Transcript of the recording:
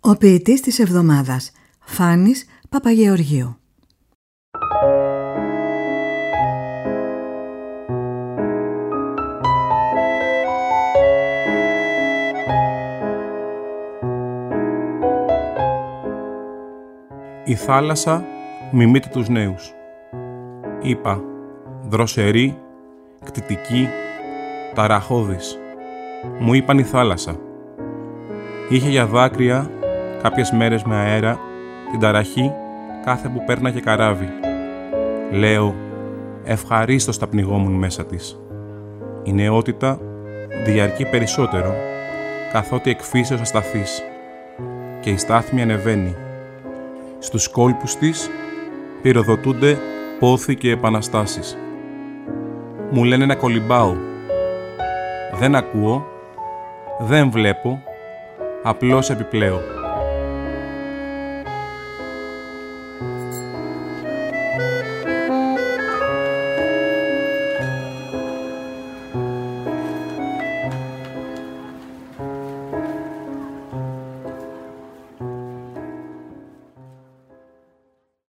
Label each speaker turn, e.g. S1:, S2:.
S1: Ο ποιητής της εβδομάδας, Φάνης Παπαγεωργίου.
S2: Η θάλασσα μιμείται τους νέους. Είπα, δροσερή, κτητική, ταραχώδης. Μου είπαν η θάλασσα. Είχε για δάκρυα κάποιες μέρες με αέρα την ταραχή κάθε που πέρναγε καράβι. Λέω, ευχαρίστως τα πνιγόμουν μέσα της. Η νεότητα διαρκεί περισσότερο, καθότι εκφύσεως ασταθής και η στάθμη ανεβαίνει. Στους κόλπους της πυροδοτούνται πόθη και επαναστάσεις. Μου λένε να κολυμπάω. Δεν ακούω, δεν βλέπω, απλώς επιπλέω.